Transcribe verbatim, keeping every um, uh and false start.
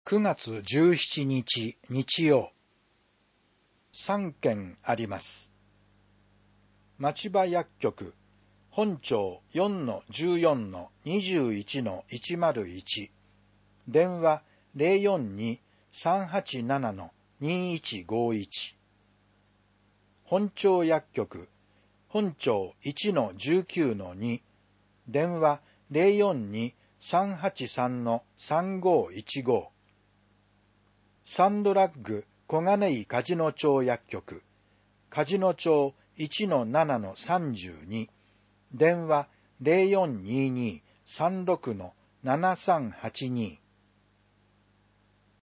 くがつじゅうしちにち日曜、さんけんあります。町場薬局、本町 よんのじゅうよんのにじゅういちのいちまるいち、電話 ゼロよんに さんはちなな にいちごいち、本町薬局、本町 いちのじゅうきゅうのに、電話 ゼロよんに さんはちさんのさんごいちご、サンドラッグ小金井梶野町薬局、梶野町 いちのななのさんじゅうに、電話 ゼロよんにーにーさんろくのななさんはちに